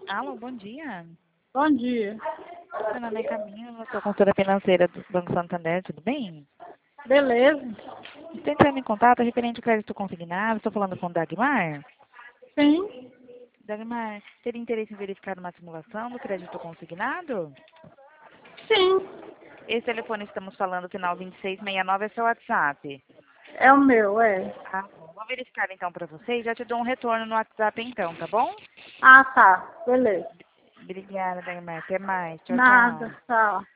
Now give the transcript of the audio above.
Alô, bom dia. Bom dia. Meu nome é Camila, sou consultora financeira do Banco Santander, tudo bem? Beleza? Estou entrando em contato referente ao crédito consignado, estou falando com o Dagmar. Sim. Dagmar, teria interesse em verificar uma simulação do crédito consignado? Sim. Esse telefone que estamos falando, final 2669, é seu WhatsApp. É o meu, é. Ah, bom. Vou verificar então para você e já te dou um retorno no WhatsApp então, tá bom? Ah, tá. Beleza. Obrigada, Dagmar. Até mais. Tchau, tchau. Nada. Tchau.